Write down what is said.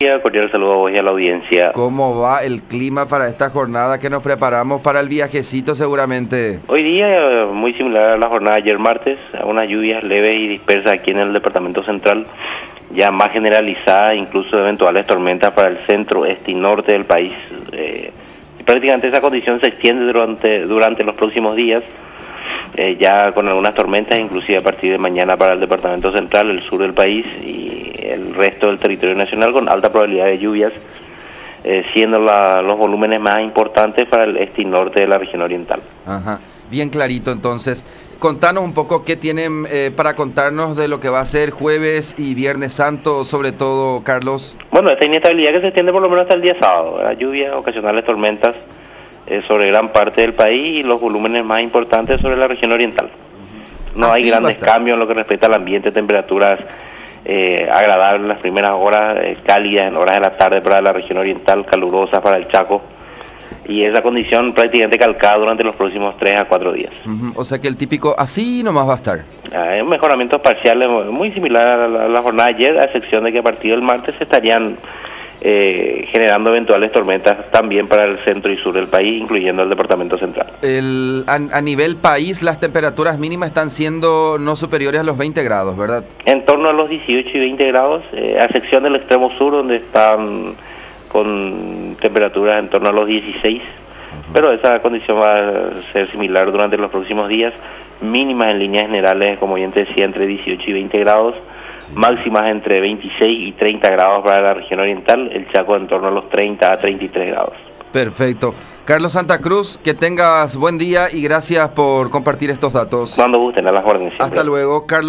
día, cordial saludo a vos y a la audiencia. ¿Cómo va el clima para esta jornada que nos preparamos para el viajecito seguramente? Hoy día, muy similar a la jornada de ayer martes, unas lluvias leves y dispersas aquí en el departamento central, ya más generalizada, incluso eventuales tormentas para el centro, este y norte del país. Prácticamente esa condición se extiende durante los próximos días, ya con algunas tormentas, inclusive a partir de mañana para el departamento central, el sur del país y el resto del territorio nacional, con alta probabilidad de lluvias, siendo los volúmenes más importantes para el este y norte de la región oriental. Ajá, bien clarito entonces. Contanos un poco qué tienen para contarnos de lo que va a ser jueves y viernes santo, sobre todo, Carlos. Bueno, esta inestabilidad que se extiende por lo menos hasta el día sábado, lluvias, ocasionales tormentas sobre gran parte del país y los volúmenes más importantes sobre la región oriental. No hay grandes cambios en lo que respecta al ambiente, temperaturas agradables en las primeras horas, cálidas en horas de la tarde para la región oriental, calurosas para el Chaco, y esa condición prácticamente calcada durante los próximos 3 a 4 días. O sea que el típico así nomás va a estar. Hay mejoramientos parciales muy similar a la jornada de ayer, a excepción de que a partir del martes se estarían generando eventuales tormentas también para el centro y sur del país, incluyendo el departamento central. A nivel país, las temperaturas mínimas están siendo no superiores a los 20 grados, ¿verdad? En torno a los 18 y 20 grados, a excepción del extremo sur, donde están con temperaturas en torno a los 16, pero esa condición va a ser similar durante los próximos días, mínimas en líneas generales, como bien te decía, entre 18 y 20 grados, máximas entre 26 y 30 grados para la región oriental, el Chaco en torno a los 30 a 33 grados. Perfecto. Carlos Santa Cruz, que tengas buen día y gracias por compartir estos datos. Cuando gusten, a las órdenes. Hasta luego, Carlos.